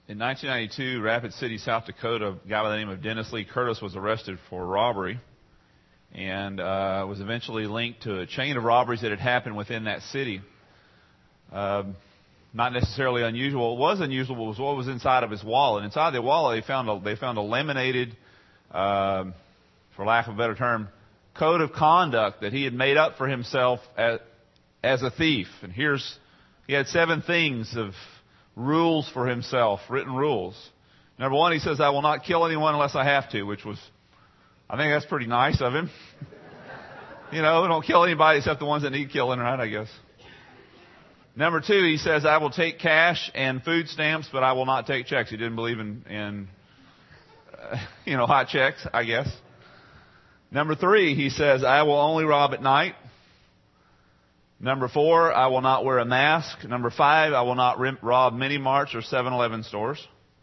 In 1992, Rapid City, South Dakota, a guy by the name of Dennis Lee Curtis was arrested for robbery and was eventually linked to a chain of robberies that had happened within that city. Not necessarily unusual. What was unusual was what was inside of his wallet. Inside the wallet, they found a laminated, for lack of a better term, code of conduct that he had made up for himself as a thief. And he had 7 things of rules for himself, written rules. Number 1, he says, I will not kill anyone unless I have to, which was, I think that's pretty nice of him. Don't kill anybody except the ones that need killing, right, I guess. Number 2, he says, I will take cash and food stamps, but I will not take checks. He didn't believe in hot checks, I guess. Number 3, he says, I will only rob at night. Number 4, I will not wear a mask. Number 5, I will not rob mini marts or 7-Eleven stores.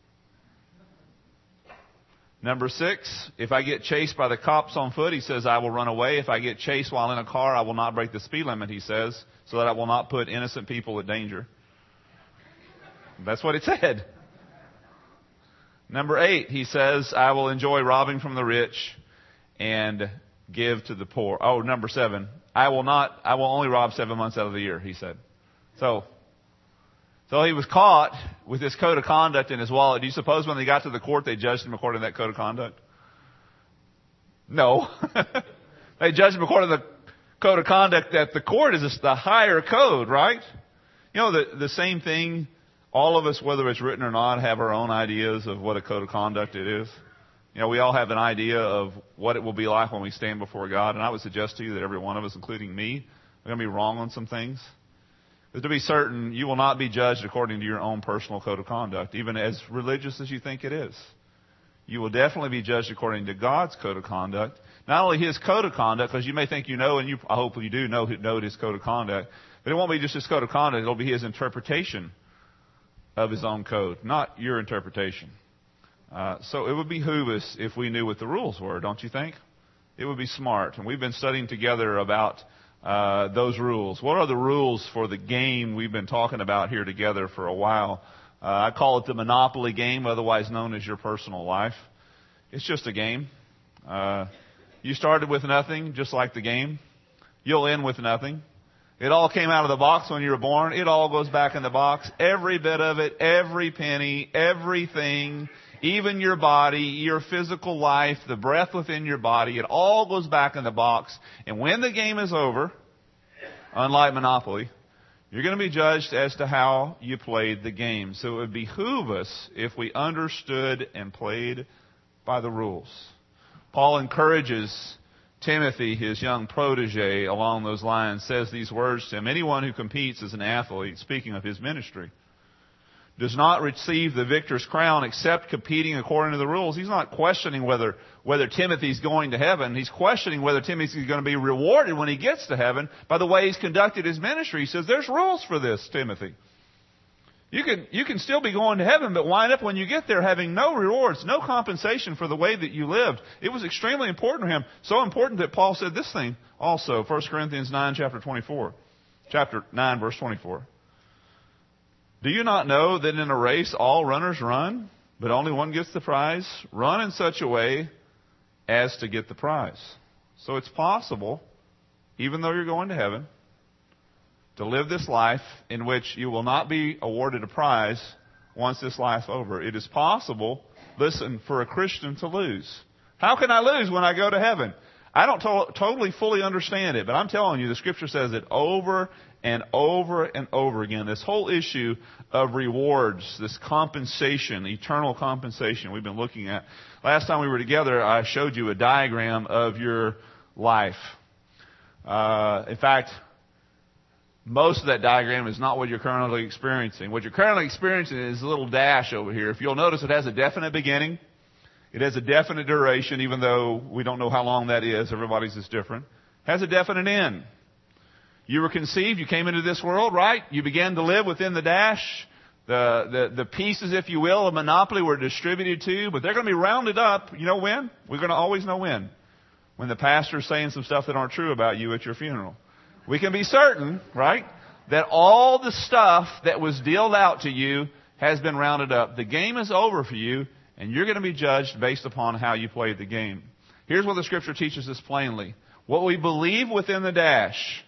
Number 6, if I get chased by the cops on foot, he says, I will run away. If I get chased while in a car, I will not break the speed limit, he says, so that I will not put innocent people at danger. That's what it said. Number 8, he says, I will enjoy robbing from the rich and give to the poor. Oh, number 7, I will only rob 7 months out of the year, he said. So he was caught with this code of conduct in his wallet. Do you suppose when they got to the court, they judged him according to that code of conduct? No. They judged him according to the code of conduct that the court is the higher code, right? The same thing, all of us, whether it's written or not, have our own ideas of what a code of conduct it is. We all have an idea of what it will be like when we stand before God. And I would suggest to you that every one of us, including me, are going to be wrong on some things. But to be certain, you will not be judged according to your own personal code of conduct, even as religious as you think it is. You will definitely be judged according to God's code of conduct. Not only His code of conduct, because you may think you know, and I hope you do know His code of conduct, but it won't be just His code of conduct. It will be His interpretation of His own code, not your interpretation. So it would behoove us if we knew what the rules were, don't you think? It would be smart. And we've been studying together about those rules. What are the rules for the game we've been talking about here together for a while? I call it the Monopoly game, otherwise known as your personal life. It's just a game. You started with nothing, just like the game. You'll end with nothing. It all came out of the box when you were born. It all goes back in the box. Every bit of it, every penny, everything, even your body, your physical life, the breath within your body, it all goes back in the box. And when the game is over, unlike Monopoly, you're going to be judged as to how you played the game. So it would behoove us if we understood and played by the rules. Paul encourages Timothy, his young protege, along those lines, says these words to him. Anyone who competes as an athlete, speaking of his ministry, does not receive the victor's crown except competing according to the rules. He's not questioning whether Timothy's going to heaven. He's questioning whether Timothy's going to be rewarded when he gets to heaven by the way he's conducted his ministry. He says, there's rules for this, Timothy. You can still be going to heaven, but wind up when you get there having no rewards, no compensation for the way that you lived. It was extremely important to him. So important that Paul said this thing also, 1 Corinthians 9, chapter 9, verse 24. Do you not know that in a race all runners run, but only one gets the prize? Run in such a way as to get the prize. So it's possible, even though you're going to heaven, to live this life in which you will not be awarded a prize once this life's over. It is possible, listen, for a Christian to lose. How can I lose when I go to heaven? I don't totally fully understand it, but I'm telling you, the Scripture says it over and over and over again. This whole issue of rewards, this compensation, eternal compensation we've been looking at. Last time we were together, I showed you a diagram of your life. In fact, most of that diagram is not what you're currently experiencing. What you're currently experiencing is a little dash over here. If you'll notice, it has a definite beginning. It has a definite duration, even though we don't know how long that is. Everybody's is different. It has a definite end. You were conceived. You came into this world, right? You began to live within the dash. The pieces, if you will, of Monopoly were distributed to you, but they're going to be rounded up. You know when? We're going to always know when. When the pastor's saying some stuff that aren't true about you at your funeral. We can be certain, right, that all the stuff that was dealt out to you has been rounded up. The game is over for you, and you're going to be judged based upon how you played the game. Here's what the Scripture teaches us plainly. What we believe within the dash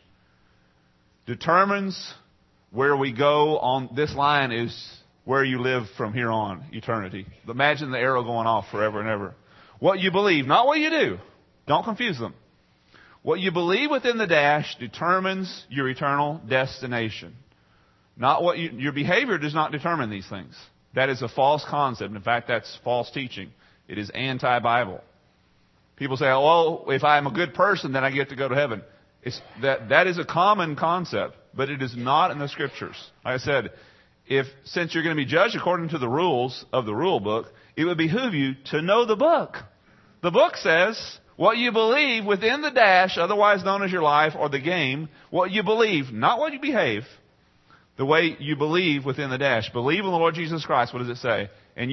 determines where we go on this line is where you live from here on, eternity. Imagine the arrow going off forever and ever. What you believe, not what you do. Don't confuse them. What you believe within the dash determines your eternal destination. Not what your behavior does not determine these things. That is a false concept. In fact, that's false teaching. It is anti-Bible. People say, "Oh, if I'm a good person, then I get to go to heaven." That is a common concept, but it is not in the Scriptures. Like I said, since you're going to be judged according to the rules of the rule book, it would behoove you to know the book. The book says what you believe within the dash, otherwise known as your life or the game, what you believe, not what you behave. The way you believe within the dash. Believe in the Lord Jesus Christ. What does it say? And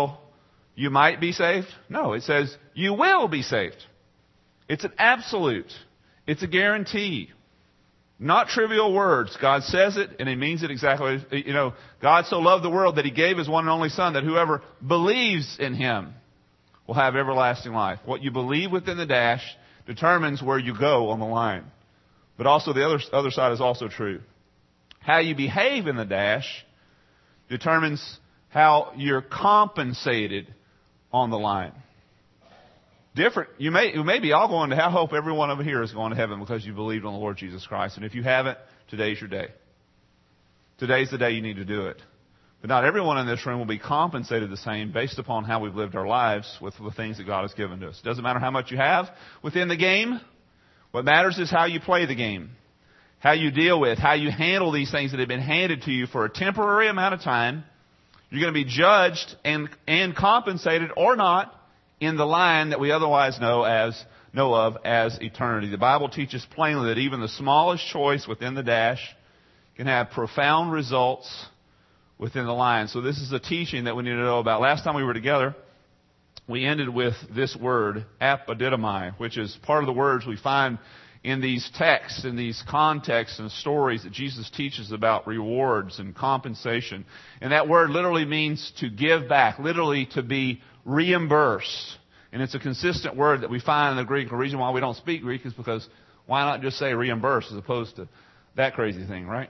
you might be saved? No, it says you will be saved. It's an absolute. It's a guarantee. Not trivial words. God says it, and He means it exactly. God so loved the world that He gave His one and only Son, that whoever believes in Him will have everlasting life. What you believe within the dash determines where you go on the line. But also the other side is also true. How you behave in the dash determines how you're compensated on the line. Different. You may be all going to hell. I hope every one over here is going to heaven because you believed on the Lord Jesus Christ. And if you haven't, today's your day. Today's the day you need to do it. But not everyone in this room will be compensated the same based upon how we've lived our lives with the things that God has given to us. It doesn't matter how much you have within the game. What matters is how you play the game. How you deal with, how you handle these things that have been handed to you for a temporary amount of time. You're going to be judged and compensated or not in the line that we otherwise know of as eternity. The Bible teaches plainly that even the smallest choice within the dash can have profound results within the line. So this is a teaching that we need to know about. Last time we were together, we ended with this word, apodidomai, which is part of the words we find in these texts, in these contexts and stories that Jesus teaches about rewards and compensation. And that word literally means to give back, literally to be reimbursed. And it's a consistent word that we find in the Greek. The reason why we don't speak Greek is because why not just say reimburse as opposed to that crazy thing, right?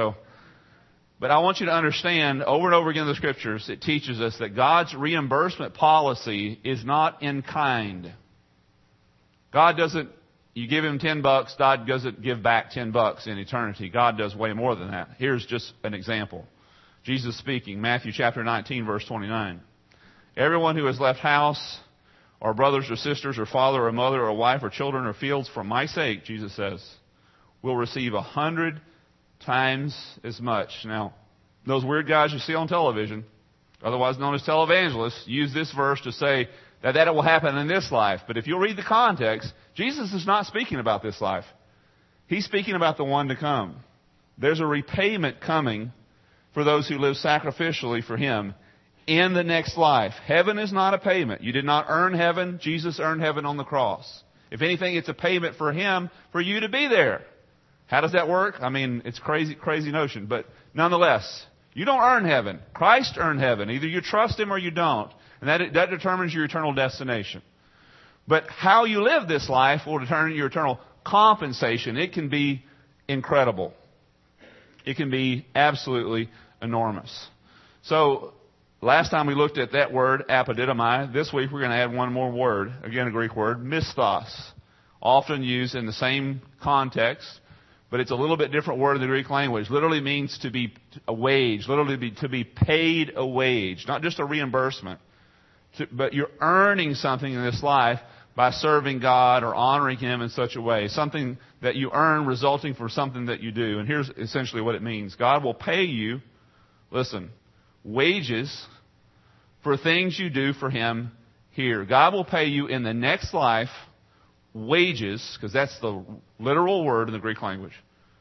But I want you to understand, over and over again in the Scriptures, it teaches us that God's reimbursement policy is not in kind. You give Him $10, God doesn't give back $10 in eternity. God does way more than that. Here's just an example. Jesus speaking, Matthew chapter 19, verse 29. Everyone who has left house, or brothers or sisters, or father or mother, or wife or children, or fields for my sake, Jesus says, will receive 100 times as much. Now, those weird guys you see on television, otherwise known as televangelists, use this verse to say that it will happen in this life. But if you'll read the context, Jesus is not speaking about this life. He's speaking about the one to come. There's a repayment coming for those who live sacrificially for Him in the next life. Heaven is not a payment. You did not earn heaven. Jesus earned heaven on the cross. If anything, it's a payment for Him for you to be there. How does that work? I mean, it's crazy notion. But nonetheless, you don't earn heaven. Christ earned heaven. Either you trust Him or you don't. And that determines your eternal destination. But how you live this life will determine your eternal compensation. It can be incredible. It can be absolutely enormous. So, last time we looked at that word, apodidomai. This week we're going to add one more word. Again, a Greek word, misthos. Often used in the same context, but it's a little bit different word in the Greek language. Literally means to be a wage. Literally to be paid a wage. Not just a reimbursement. But you're earning something in this life by serving God or honoring Him in such a way. Something that you earn resulting from something that you do. And here's essentially what it means. God will pay you, listen, wages for things you do for Him here. God will pay you in the next life wages, because that's the literal word in the Greek language.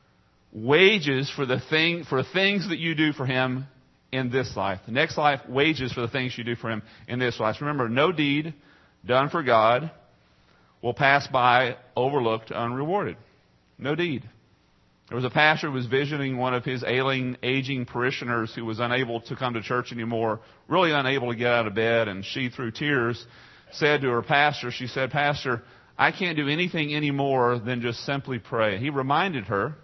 Wages for things that you do for Him in this life. The next life, wages for the things you do for Him in this life. Remember, no deed done for God will pass by overlooked, unrewarded. No deed. There was a pastor who was visiting one of his ailing, aging parishioners who was unable to come to church anymore, really unable to get out of bed, and she, through tears, said to her pastor, she said, "Pastor, I can't do anything anymore than just simply pray." He reminded her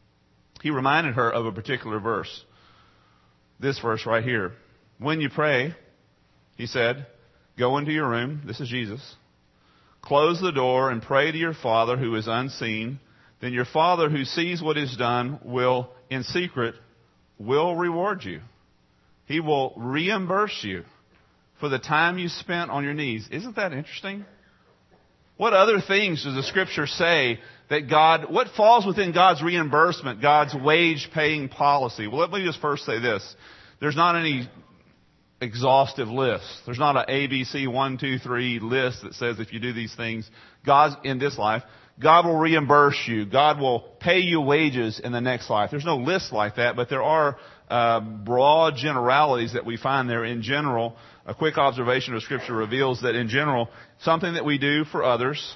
of a particular verse. This verse right here. "When you pray," he said, "go into your room," this is Jesus, "close the door and pray to your Father who is unseen. Then your Father who sees what is done will, in secret, will reward you." He will reimburse you for the time you spent on your knees. Isn't that interesting? What other things does the Scripture say that what falls within God's reimbursement, God's wage-paying policy? Well, let me just first say this. There's not any exhaustive list. There's not an ABC 1, 2, 3 list that says if you do these things, in this life, God will reimburse you. God will pay you wages in the next life. There's no list like that, but there are broad generalities that we find there. In general, a quick observation of Scripture reveals that in general, something that we do for others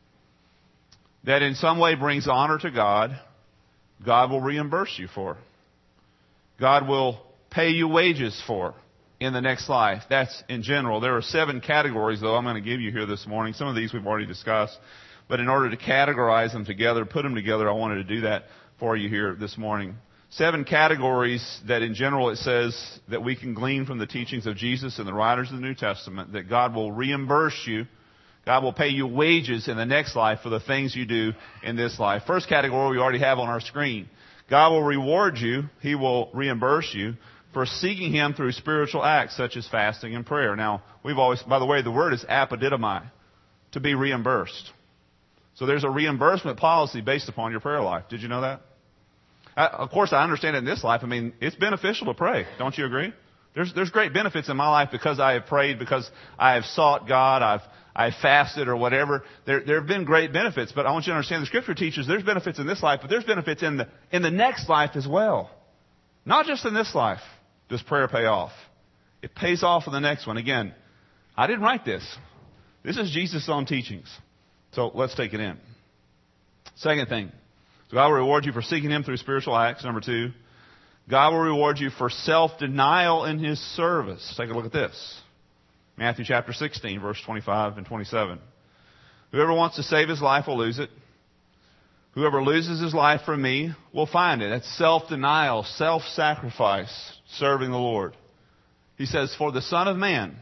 that in some way brings honor to God, God will reimburse you for. God will pay you wages for in the next life. That's in general. There are 7 categories, though, I'm going to give you here this morning. Some of these we've already discussed. But in order to categorize them together, put them together, I wanted to do that for you here this morning. 7 categories that in general it says that we can glean from the teachings of Jesus and the writers of the New Testament, that God will reimburse you. God will pay you wages in the next life for the things you do in this life. First category we already have on our screen. God will reward you. He will reimburse you for seeking Him through spiritual acts such as fasting and prayer. Now, by the way, the word is apodidomai, to be reimbursed. So there's a reimbursement policy based upon your prayer life. Did you know that? Of course, I understand it in this life. I mean, it's beneficial to pray. Don't you agree? There's great benefits in my life because I have prayed, because I have sought God, I've fasted or whatever. There have been great benefits, but I want you to understand the Scripture teaches there's benefits in this life, but there's benefits in the next life as well. Not just in this life does prayer pay off. It pays off in the next one. Again, I didn't write this. This is Jesus' own teachings. So let's take it in. Second thing. So God will reward you for seeking Him through spiritual acts. Number 2. God will reward you for self-denial in His service. Take a look at this. Matthew chapter 16, verse 25 and 27. Whoever wants to save his life will lose it. Whoever loses his life for me will find it. That's self-denial, self-sacrifice, serving the Lord. He says, for the Son of Man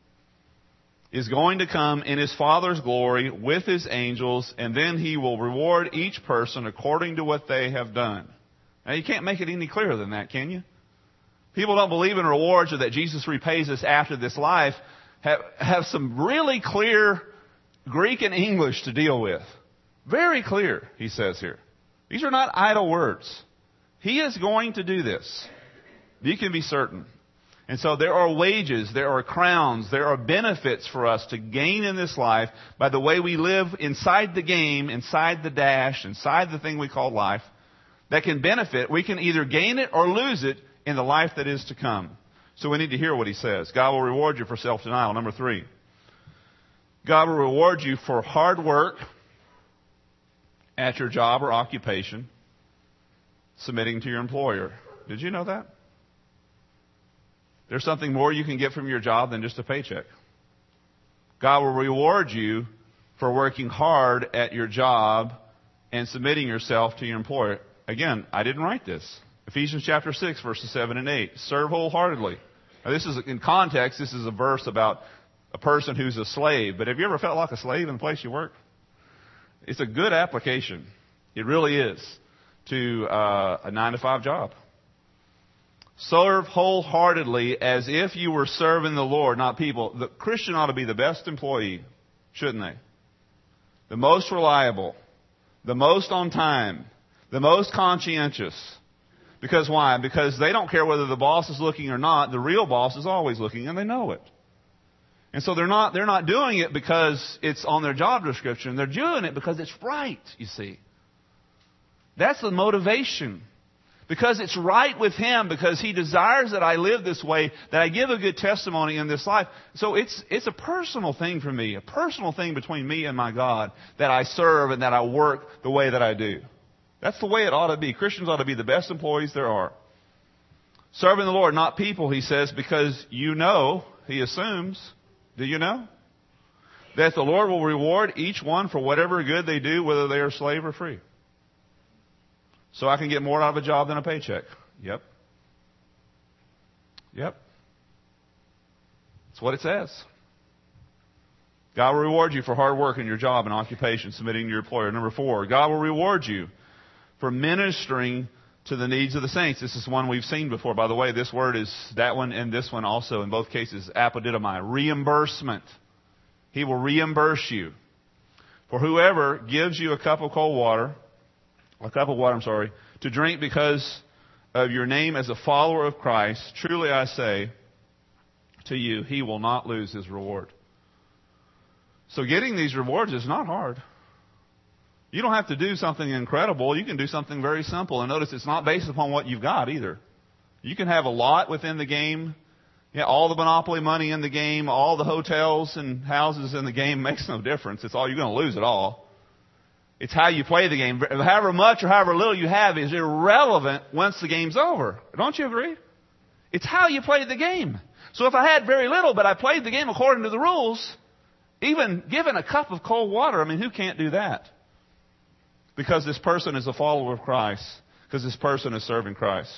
is going to come in His Father's glory with His angels, and then He will reward each person according to what they have done. Now, you can't make it any clearer than that, can you? People don't believe in rewards or that Jesus repays us after this life have some really clear Greek and English to deal with. Very clear, he says here. These are not idle words. He is going to do this. You can be certain. And so there are wages, there are crowns, there are benefits for us to gain in this life by the way we live inside the game, inside the dash, inside the thing we call life, that can benefit. We can either gain it or lose it in the life that is to come. So we need to hear what he says. God will reward you for self-denial. Number 3. God will reward you for hard work at your job or occupation, submitting to your employer. Did you know that? There's something more you can get from your job than just a paycheck. God will reward you for working hard at your job and submitting yourself to your employer. Again, I didn't write this. Ephesians chapter 6, verses 7 and 8. Serve wholeheartedly. Now, this is, in context, this is a verse about a person who's a slave. But have you ever felt like a slave in the place you work? It's a good application. It really is to a 9-to-5 job. Serve wholeheartedly as if you were serving the Lord, not people. The Christian ought to be the best employee, shouldn't they? The most reliable, the most on time, the most conscientious. Because why? Because they don't care whether the boss is looking or not. The real boss is always looking, and they know it. And so they're not doing it because it's on their job description. They're doing it because it's right, you see. That's the motivation. Because it's right with Him, because He desires that I live this way, that I give a good testimony in this life. So it's a personal thing for me, a personal thing between me and my God, that I serve and that I work the way that I do. That's the way it ought to be. Christians ought to be the best employees there are. Serving the Lord, not people, he says, because you know, he assumes, do you know? That the Lord will reward each one for whatever good they do, whether they are slave or free. So I can get more out of a job than a paycheck. Yep. Yep. That's what it says. God will reward you for hard work in your job and occupation, submitting to your employer. Number 4, God will reward you for ministering to the needs of the saints. This is one we've seen before. By the way, this word is that one and this one also, in both cases, apodidomai, reimbursement. He will reimburse you. For whoever gives you a cup of water, to drink because of your name as a follower of Christ, truly I say to you, he will not lose his reward. So getting these rewards is not hard. You don't have to do something incredible. You can do something very simple. And notice it's not based upon what you've got either. You can have a lot within the game. Yeah, all the monopoly money in the game, all the hotels and houses in the game makes no difference. It's all you're going to lose it all. It's how you play the game. However much or however little you have is irrelevant once the game's over. Don't you agree? It's how you play the game. So if I had very little, but I played the game according to the rules, even given a cup of cold water, I mean, who can't do that? Because this person is a follower of Christ. Because this person is serving Christ.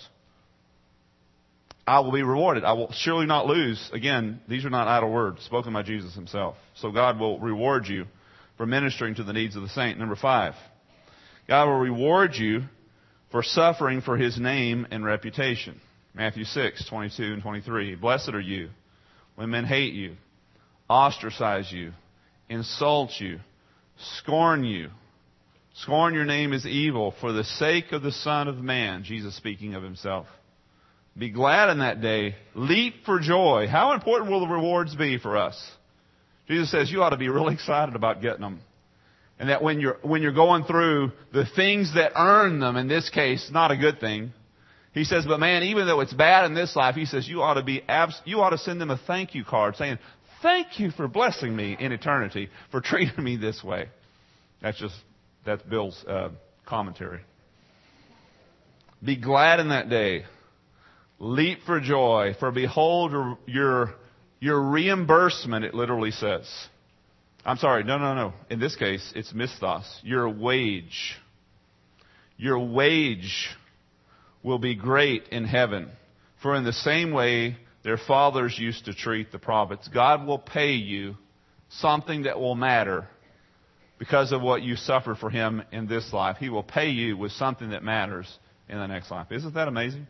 I will be rewarded. I will surely not lose. Again, these are not idle words spoken by Jesus himself. So God will reward you for ministering to the needs of the saint. Number 5, God will reward you for suffering for his name and reputation. Matthew 6:22 and 23. Blessed are you when men hate you, ostracize you, insult you, scorn you. Scorn your name is evil for the sake of the Son of Man. Jesus speaking of himself. Be glad in that day. Leap for joy. How important will the rewards be for us? Jesus says you ought to be really excited about getting them. And that when you're going through the things that earn them, in this case, not a good thing. He says, but man, even though it's bad in this life, he says you ought to send them a thank you card saying, thank you for blessing me in eternity, for treating me this way. That's Bill's commentary. Be glad in that day. Leap for joy, for behold your reimbursement, it literally says. I'm sorry, no. In this case, it's misthos. Your wage. Your wage will be great in heaven. For in the same way their fathers used to treat the prophets. God will pay you something that will matter because of what you suffer for him in this life. He will pay you with something that matters in the next life. Isn't that amazing?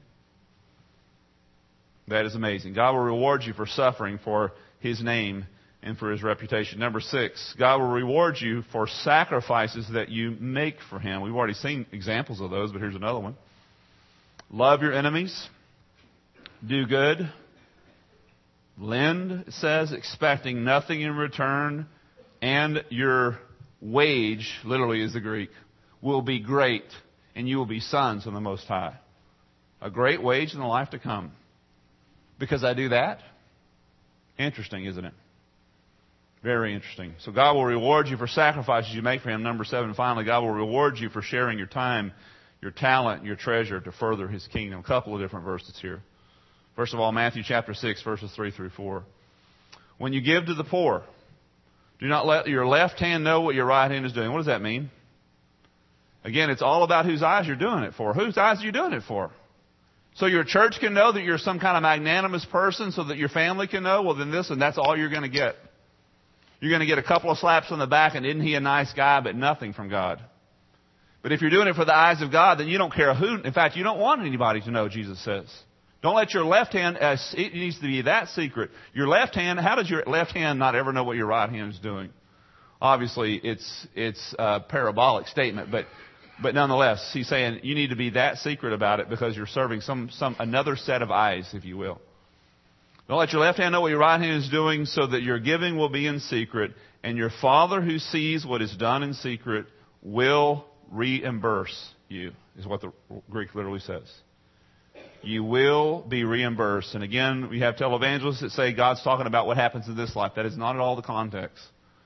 That is amazing. God will reward you for suffering for his name and for his reputation. Number 6, God will reward you for sacrifices that you make for him. We've already seen examples of those, but here's another one. Love your enemies. Do good. Lend, it says, expecting nothing in return. And your wage, literally is the Greek, will be great. And you will be sons of the Most High. A great wage in the life to come. Because I do that? Interesting, isn't it? Very interesting. So God will reward you for sacrifices you make for him. Number 7, finally, God will reward you for sharing your time, your talent, your treasure to further his kingdom. A couple of different verses here. First of all, Matthew chapter 6, verses 3 through 4. When you give to the poor, do not let your left hand know what your right hand is doing. What does that mean? Again, it's all about whose eyes you're doing it for. Whose eyes are you doing it for? So your church can know that you're some kind of magnanimous person so that your family can know? Well, then that's all you're going to get. You're going to get a couple of slaps on the back and isn't he a nice guy, but nothing from God. But if you're doing it for the eyes of God, then you don't care who. In fact, you don't want anybody to know, Jesus says. Don't let your left hand, it needs to be that secret. Your left hand, how does your left hand not ever know what your right hand is doing? Obviously, it's a parabolic statement, but nonetheless, he's saying you need to be that secret about it because you're serving another set of eyes, if you will. Don't let your left hand know what your right hand is doing so that your giving will be in secret, and your Father who sees what is done in secret will reimburse you, is what the Greek literally says. You will be reimbursed. And again, we have televangelists that say God's talking about what happens in this life. That is not at all the context.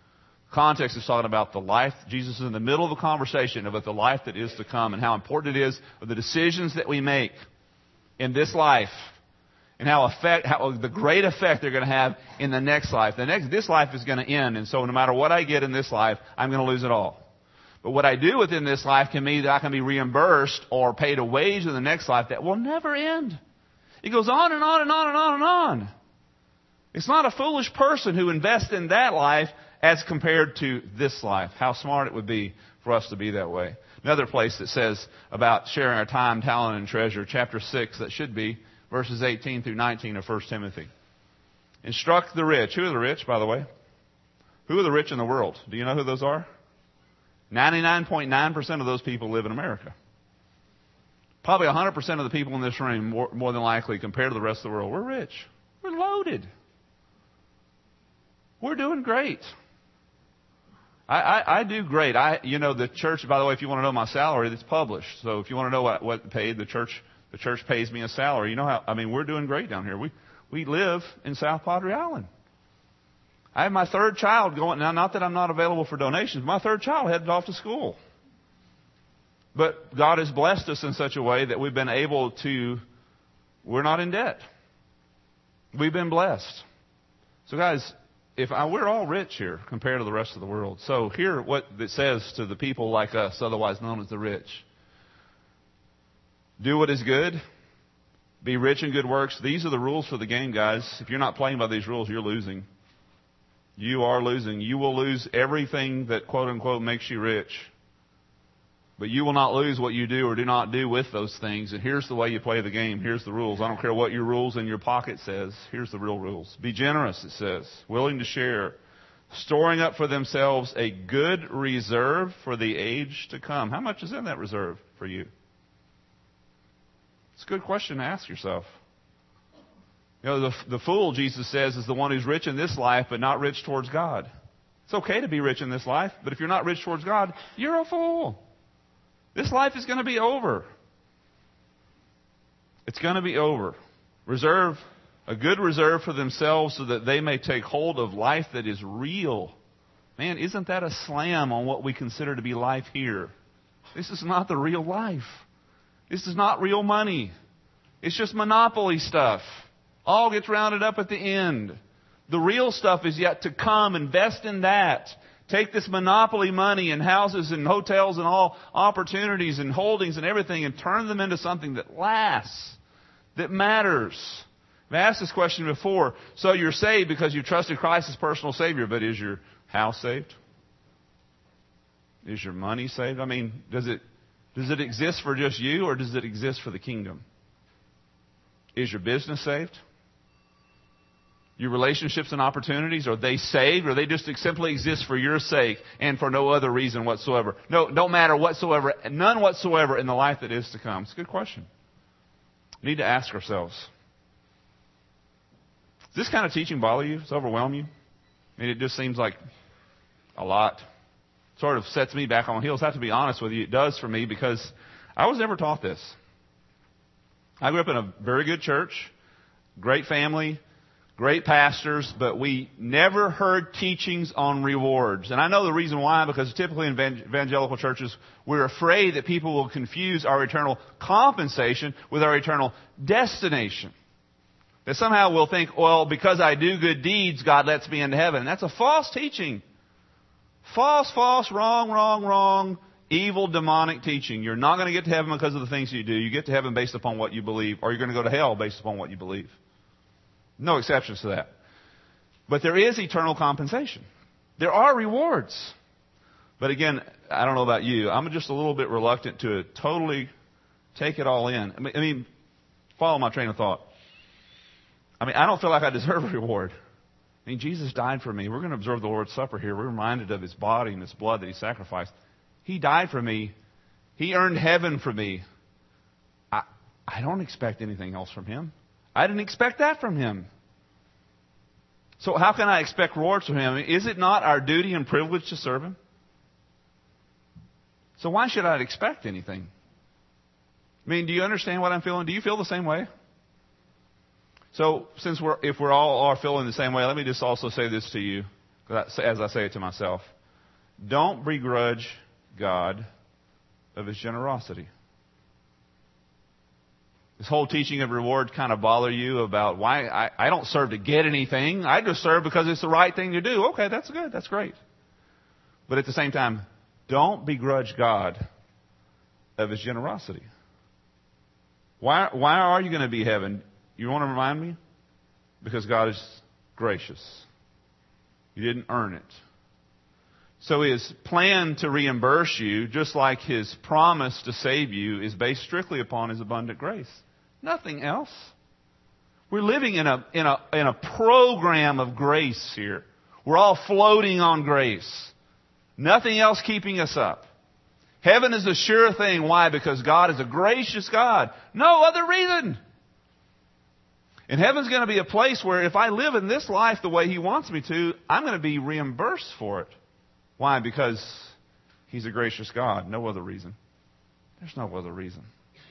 Context is talking about the life. Jesus is in the middle of a conversation about the life that is to come and how important it is of the decisions that we make in this life and how the great effect they're going to have in the next life. This life is going to end, and so no matter what I get in this life, I'm going to lose it all. But what I do within this life can mean that I can be reimbursed or paid a wage in the next life that will never end. It goes on and on and on and on and on. It's not a foolish person who invests in that life as compared to this life. How smart it would be for us to be that way. Another place that says about sharing our time, talent, and treasure, chapter 6, that should be verses 18 through 19 of 1 Timothy. Instruct the rich. Who are the rich, by the way? Who are the rich in the world? Do you know who those are? 99.9% of those people live in America. Probably 100% of the people in this room, more than likely, compared to the rest of the world, we're rich. We're loaded. We're doing great. I do great. The church, by the way, if you want to know my salary, it's published. So if you want to know what paid, the church pays me a salary. You know how, we're doing great down here. We live in South Padre Island. I have my third child going, now not that I'm not available for donations, my third child headed off to school. But God has blessed us in such a way that we've been able to, we're not in debt. We've been blessed. So guys, we're all rich here compared to the rest of the world. So hear what it says to the people like us, otherwise known as the rich. Do what is good. Be rich in good works. These are the rules for the game, guys. If you're not playing by these rules, you're losing. You are losing. You will lose everything that, quote unquote, makes you rich. But you will not lose what you do or do not do with those things. And here's the way you play the game. Here's the rules. I don't care what your rules in your pocket says. Here's the real rules. Be generous, it says. Willing to share. Storing up for themselves a good reserve for the age to come. How much is in that reserve for you? It's a good question to ask yourself. The fool, Jesus says, is the one who's rich in this life but not rich towards God. It's okay to be rich in this life, but if you're not rich towards God, you're a fool. This life is going to be over. It's going to be over. Reserve a good reserve for themselves so that they may take hold of life that is real. Man, isn't that a slam on what we consider to be life here? This is not the real life. This is not real money. It's just monopoly stuff. All gets rounded up at the end. The real stuff is yet to come. Invest in that. Take this monopoly money and houses and hotels and all opportunities and holdings and everything and turn them into something that lasts, that matters. I've asked this question before. So you're saved because you trusted Christ as personal Savior, but is your house saved? Is your money saved? Does it exist for just you or does it exist for the kingdom? Is your business saved? Your relationships and opportunities, are they saved or they just simply exist for your sake and for no other reason whatsoever? No, don't matter whatsoever, none whatsoever in the life that is to come. It's a good question. We need to ask ourselves. Does this kind of teaching bother you? Does it overwhelm you? It just seems like a lot. Sort of sets me back on heels. I have to be honest with you. It does for me because I was never taught this. I grew up in a very good church, great family, great pastors, but we never heard teachings on rewards. And I know the reason why, because typically in evangelical churches, we're afraid that people will confuse our eternal compensation with our eternal destination. That somehow we'll think, well, because I do good deeds, God lets me into heaven. And that's a false teaching. False, wrong, evil, demonic teaching. You're not going to get to heaven because of the things you do. You get to heaven based upon what you believe, or you're going to go to hell based upon what you believe. No exceptions to that. But there is eternal compensation. There are rewards. But again, I don't know about you. I'm just a little bit reluctant to totally take it all in. Follow my train of thought. I don't feel like I deserve a reward. Jesus died for me. We're going to observe the Lord's Supper here. We're reminded of His body and His blood that He sacrificed. He died for me. He earned heaven for me. I don't expect anything else from Him. I didn't expect that from Him. So how can I expect rewards from Him? Is it not our duty and privilege to serve Him? So why should I expect anything? Do you understand what I'm feeling? Do you feel the same way? So if we're all feeling the same way, let me just also say this to you, as I say it to myself. don't begrudge God of His generosity. This whole teaching of reward kind of bother you about why I don't serve to get anything. I just serve because it's the right thing to do. Okay, that's good. That's great. But at the same time, don't begrudge God of His generosity. Why are you going to be heaven? You want to remind me? Because God is gracious. You didn't earn it. So His plan to reimburse you, just like His promise to save you, is based strictly upon His abundant grace. Nothing else. We're living in a program of grace here. We're all floating on grace. Nothing else keeping us up. Heaven is a sure thing. Why? Because God is a gracious God. No other reason. And heaven's going to be a place where if I live in this life the way He wants me to, I'm going to be reimbursed for it. Why? Because He's a gracious God. No other reason. There's no other reason.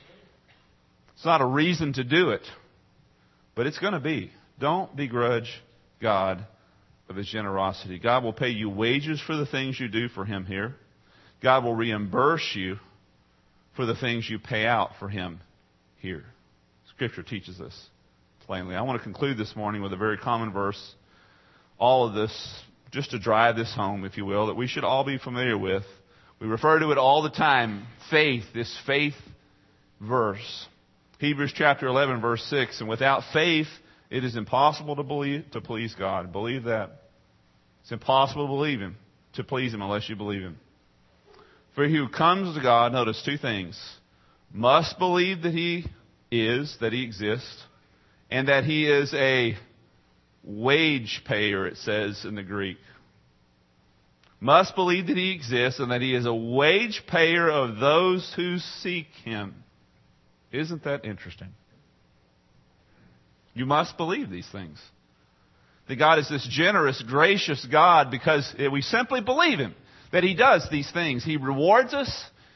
It's not a reason to do it, but it's going to be. Don't begrudge God of His generosity. God will pay you wages for the things you do for Him here. God will reimburse you for the things you pay out for Him here. Scripture teaches us plainly. I want to conclude this morning with a very common verse. All of this, just to drive this home, if you will, that we should all be familiar with. We refer to it all the time. Faith, this faith verse. Hebrews chapter 11, verse 6. And without faith, it is impossible to please God. Believe that. It's impossible to please Him unless you believe Him. For he who comes to God, notice two things. Must believe that He exists, and that He is a wage payer, it says in the Greek. Must believe that He exists, and that He is a wage payer of those who seek Him. Isn't that interesting? You must believe these things. That God is this generous, gracious God because we simply believe Him. That He does these things. He rewards us.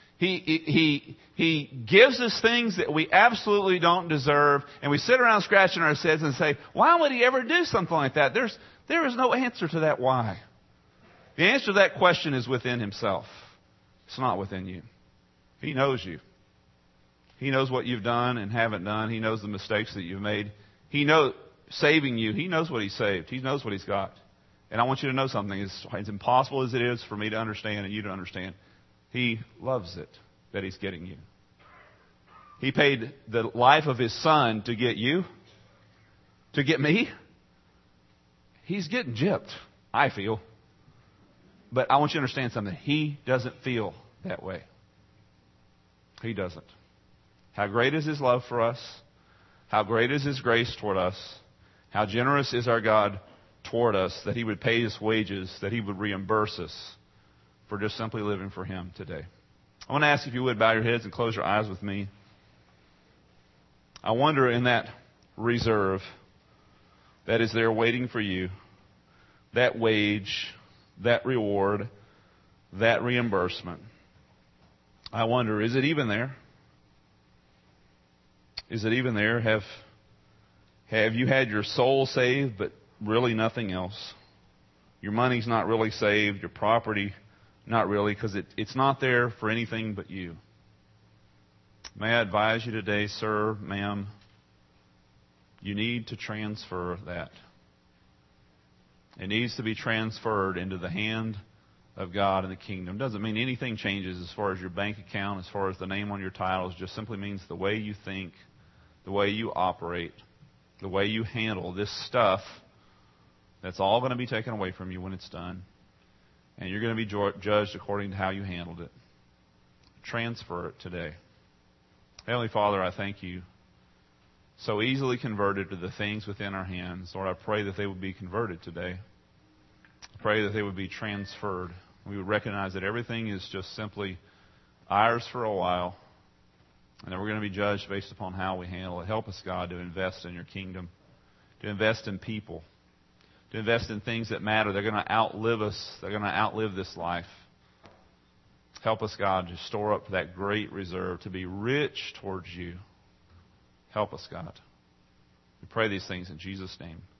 He gives us things that we absolutely don't deserve. And we sit around scratching our heads and say, why would He ever do something like that? There is no answer to that why. The answer to that question is within Himself. It's not within you. He knows you. He knows what you've done and haven't done. He knows the mistakes that you've made. He knows saving you. He knows what He saved. He knows what He's got. And I want you to know something. As impossible as it is for me to understand and you to understand, He loves it that He's getting you. He paid the life of His Son to get you, to get me. He's getting gypped, I feel. But I want you to understand something. He doesn't feel that way. He doesn't. How great is His love for us? How great is His grace toward us? How generous is our God toward us that He would pay us wages, that He would reimburse us for just simply living for Him today. I want to ask if you would bow your heads and close your eyes with me. I wonder in that reserve that is there waiting for you, that wage, that reward, that reimbursement. I wonder, is it even there? Is it even there? Have you had your soul saved, but really nothing else? Your money's not really saved, your property not really, because it's not there for anything but you. May I advise you today, sir, ma'am, you need to transfer that. It needs to be transferred into the hand of God in the kingdom. Doesn't mean anything changes as far as your bank account, as far as the name on your titles. Just simply means the way you think, the way you operate, the way you handle this stuff. That's all going to be taken away from you when it's done. And you're going to be judged according to how you handled it. Transfer it today. Heavenly Father, I thank You. So easily converted to the things within our hands. Lord, I pray that they would be converted today. I pray that they would be transferred. We would recognize that everything is just simply ours for a while. And that we're going to be judged based upon how we handle it. Help us, God, to invest in Your kingdom. To invest in people. To invest in things that matter. They're going to outlive us. They're going to outlive this life. Help us, God, to store up that great reserve. To be rich towards You. Help us, God. We pray these things in Jesus' name.